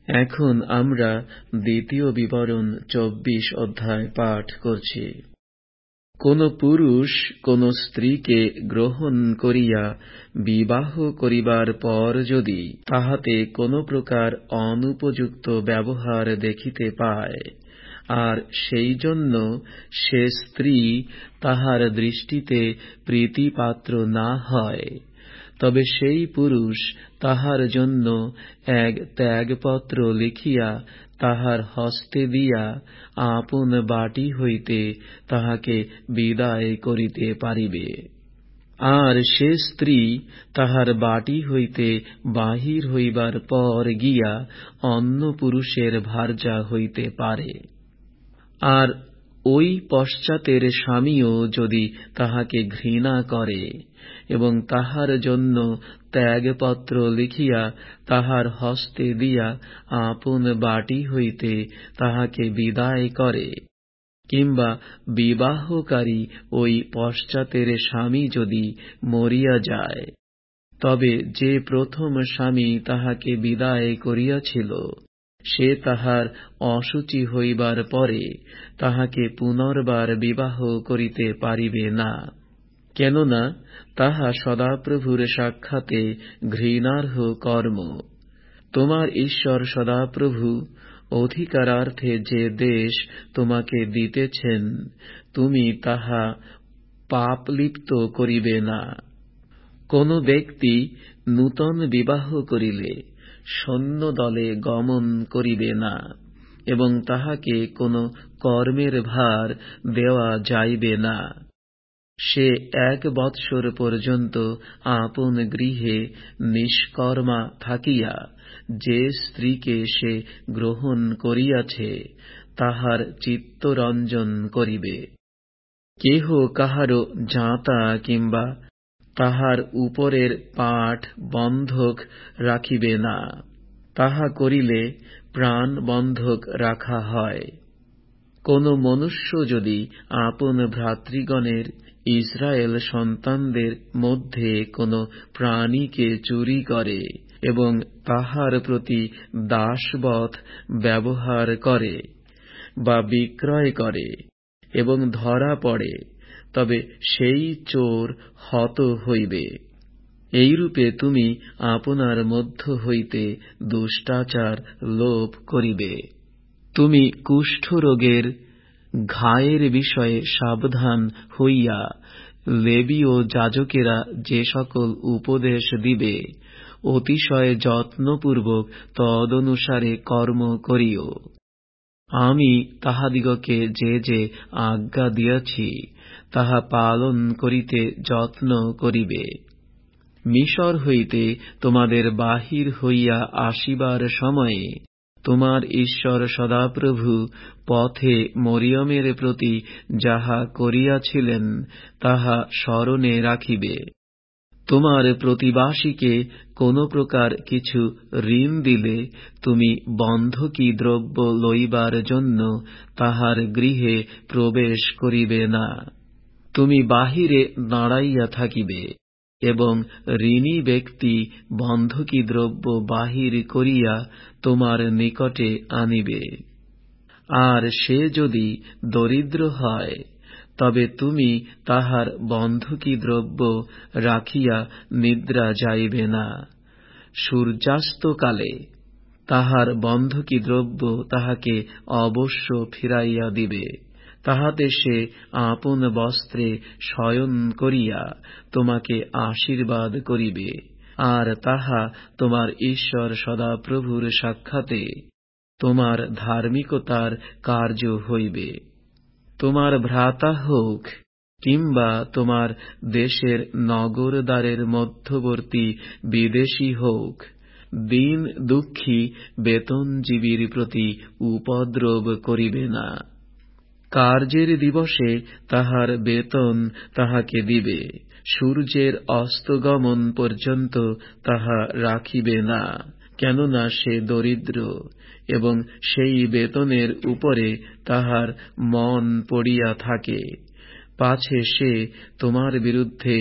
এখন আমরা দ্বিতীয় বিবরণ 24 অধ্যায় পাঠ করছি। কোন পুরুষ কোন স্ত্রীকে গ্রহণ করিয়া বিবাহ করিবার পর যদি তাহাতে কোন প্রকার অনুপযুক্ত ব্যবহার দেখিতে পায়, আর সেই জন্য সে স্ত্রী তাহার দৃষ্টিতে প্রীতিপাত্র না হয়, তবে সেই পুরুষ তাহার জন্য এক ত্যাগপত্র লিখিয়া তাহার হস্তে দিয়া আপন বাটি হইতে তাহাকে বিদায় করিতে পারিবে। আর সে স্ত্রী তাহার বাটি হইতে বাহির হইবার পর গিয়া অন্য পুরুষের ভার্যা হইতে পারে। আর ওই পশ্চাতের স্বামীও যদি তাহাকে ঘৃণা করে এবং তাহার জন্য ত্যাগপত্র লিখিয়া তাহার হস্তে দিয়া আপন বাটি হইতে তাহাকে বিদায় করে, কিংবা বিবাহকারী ওই পশ্চাতের স্বামী যদি মরিয়া যায়, তবে যে প্রথম স্বামী তাহাকে বিদায় করিয়াছিল সে তাহার অশুচি হইবার পরে তাহাকে পুনর্বার বিবাহ করিতে পারিবে না, কেননা তাহা সদাপ্রভুর সাক্ষাতে ঘৃণার্হ কর্ম। তোমার ঈশ্বর সদাপ্রভু অধিকারার্থে যে দেশ তোমাকে দিতেছেন, তুমি তাহা পাপলিপ্ত করিবে না। কোন ব্যক্তি নূতন বিবাহ করিলে সৈন্য দলে গমন করিবে না, এবং তাহাকে কোন কর্মের ভার দেওয়া যাইবে না। সে 1 বৎসর পর্যন্ত আপন গৃহে নিষ্কর্মা থাকিয়া যে স্ত্রীকে সে গ্রহণ করিয়াছে তাহার চিত্তরঞ্জন করিবে। কেহ কাহারও জাঁতা কিংবা তাহার উপরের পাট বন্ধক রাখিবে না, তাহা করিলে প্রাণ বন্ধক রাখা হয়। কোন মনুষ্য যদি আপন ভ্রাতৃগণের ইসরায়েল সন্তানদের মধ্যে কোন প্রাণীকে চুরি করে এবং তাহার প্রতি দাসবৎ ব্যবহার করে বা বিক্রয় করে এবং ধরা পড়ে, তবে সেই চোর হত হইবে। এইরূপে তুমি আপনার মধ্য হইতে দুষ্টাচার লোপ করিবে। তুমি কুষ্ঠরোগের ঘায়ের বিষয়ে সাবধান হইয়া লেবীয় যাজকেরা যে সকল উপদেশ দিবে অতিশয় যত্নপূর্বক তদনুসারে কর্ম করিও। আমি তাহাদিগকে যে যে আজ্ঞা দিয়াছি তাহা পালন করিতে যত্ন করিবে। মিশর হইতে তোমাদের বাহির হইয়া আসিবার সময়ে তোমার ঈশ্বর সদাপ্রভু পথে মরিয়মের প্রতি যাহা করিয়াছিলেন তাহা স্মরণে রাখিবে। তোমার প্রতিবাসীকে কোন প্রকার কিছু ঋণ দিলে তুমি বন্ধকি দ্রব্য লইবার জন্য তাহার গৃহে প্রবেশ করিবে না। তুমি বাহিরে দাঁড়াইয়া থাকিবে এবং ঋণী ব্যক্তি বন্ধকি দ্রব্য বাহির করিয়া তোমার নিকটে আনিবে। আর সে যদি দরিদ্র হয়, তবে তুমি তাহার বন্ধকি দ্রব্য রাখিয়া নিদ্রা যাইবে না। সূর্যাস্তকালে তাহার বন্ধকি দ্রব্য তাহাকে অবশ্য ফিরাইয়া দিবে, তাহাতে সে আপন বস্ত্রে শয়ন করিয়া তোমাকে আশীর্বাদ করিবে, আর তাহা তোমার ঈশ্বর সদাপ্রভুর সাক্ষাতে তোমার ধার্মিকতার কার্য হইবে। তোমার ভ্রাতা হোক কিংবা তোমার দেশের নগরদ্বারের মধ্যবর্তী বিদেশী হোক, দীন দুঃখী বেতনজীবীর প্রতি উপদ্রব করিবে না। কার্যের দিবসে তাহার বেতন তাহাকে দিবে, সূর্যের অস্তগমন পর্যন্ত তাহা রাখিবে না, কেননা সে দরিদ্র এবং সেই বেতনের উপরে তাহার মন পড়িয়া থাকে, পাছে সে তোমার বিরুদ্ধে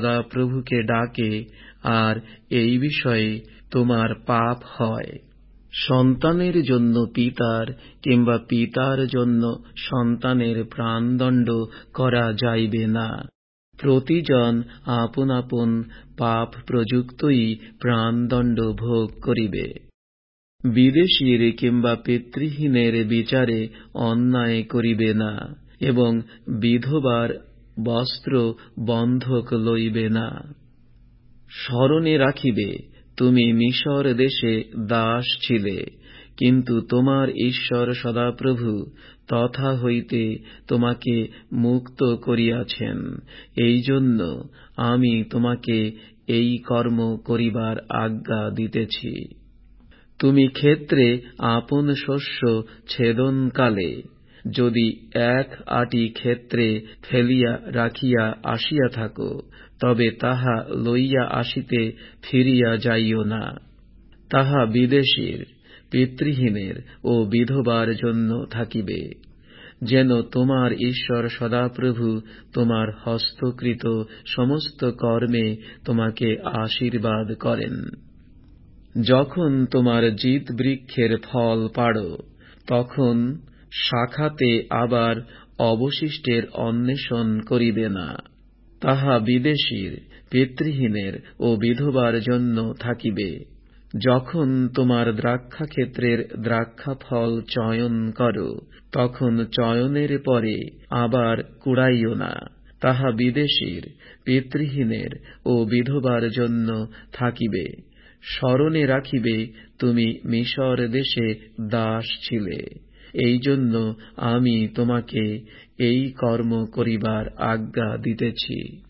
সদাপ্রভুকে ডাকে আর এই বিষয়ে তোমার পাপ হয়। সন্তানের জন্য পিতার কিংবা পিতার জন্য সন্তানের প্রাণদণ্ড করা যাইবে না। প্রতিজন আপন আপন পাপ প্রযুক্তই প্রাণদণ্ড ভোগ করিবে। বিদেশীর কিংবা পিতৃহীনের বিচারে অন্যায় করিবে না, এবং বিধবার বস্ত্র বন্ধক লইবে না। স্মরণে রাখিবে, তুমি মিশর দেশে দাস ছিলে, কিন্তু তোমার ঈশ্বর সদাপ্রভু তথা হইতে তোমাকে মুক্ত করিয়াছেন। এই জন্য আমি তোমাকে এই কর্ম করিবার আজ্ঞা দিতেছি। তুমি ক্ষেত্রে আপন শস্য ছেদনকালে যদি এক আটি ক্ষেত্রে ফেলিয়া রাখিয়া আসিয়া থাকো, তবে তাহা লইয়া আসিতে ফিরিয়া যাইও না। তাহা বিদেশীর, পিতৃহীনের ও বিধবার জন্য থাকিবে, যেন তোমার ঈশ্বর সদাপ্রভু তোমার হস্তকৃত সমস্ত কর্মে তোমাকে আশীর্বাদ করেন। যখন তোমার জিত বৃক্ষের ফল পাড়ো, তখন শাখাতে আবার অবশিষ্টের অন্বেষণ করিবে না। তাহা বিদেশীর, পিতৃহীনের ও বিধবার জন্য থাকিবে। যখন তোমার দ্রাক্ষাক্ষেত্রের দ্রাক্ষাফল চয়ন করো, তখন চয়নের পরে আবার কুড়াইও না। তাহা বিদেশীর, পিতৃহীনের ও বিধবার জন্য থাকিবে। স্মরণে রাখিবে, তুমি মিশর দেশে দাস ছিলে। এই জন্য আমি তোমাকে এই কর্ম করিবার আজ্ঞা দিতেছি।